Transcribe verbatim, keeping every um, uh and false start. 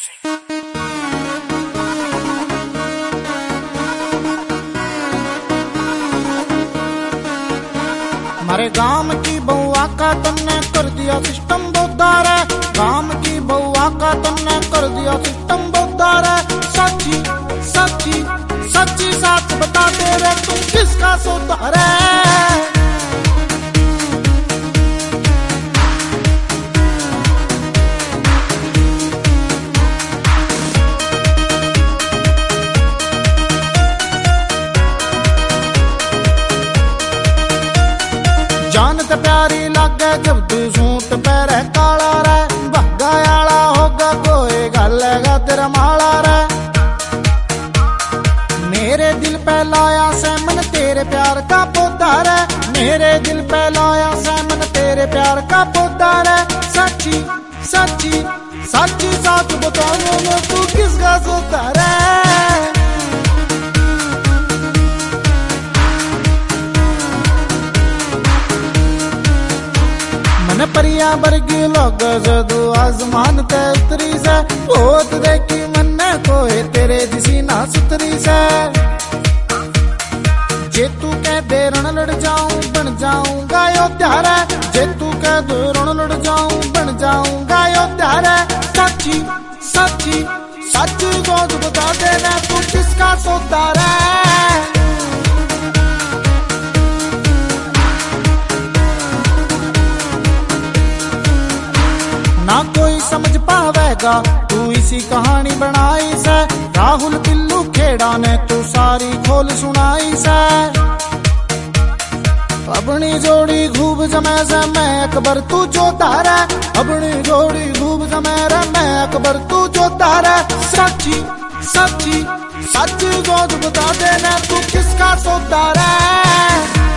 हमारे गांव की बउआ का तुमने कर दिया सिस्टम बोधार है, गांव की बउआ का तुमने कर दिया सिस्टम बोधार है। सच्ची सच्ची सच्ची साथ बता दे रे तुम किसका सुधार है। जानते प्यारी लागे जब तू सूट पैर काला रे, भागा आला होगा कोई गलेगा तेरा माला रे। मेरे दिल पे लाया सैमन तेरे प्यार का पौधा रे, मेरे दिल पे लाया सैमन तेरे प्यार का पौधा रे। सच्ची सच्ची सच्ची साथ बताओ मैं तू किसका सुधार है। मन परिया बरगी लोग जदू आसमान ते उतरी से, बहुत देखी मन कोई तेरे जिसी ना सुतरी से। जे तू कह दे रण लड़ जाऊं बन जाऊंगा योद्धा रे, जे तू कह दे रण लड़ जाऊं बन जाऊंगा योद्धा रे। सच्ची सच्ची सच्ची गोद बता देना तू किसका सुधार है। ना कोई समझ पावेगा तू इसी कहानी बनाई से, राहुल पिल्लू खेड़ा ने तू सारी खोल सुनाई से। अपनी जोड़ी खूब जमे से मैं अकबर तू जो तारा, अपनी जोड़ी खूब जमे रे मैं अकबर तू जो तारा। सच्ची सच्ची सच्ची गोद बता देना तू किसका सुधार है।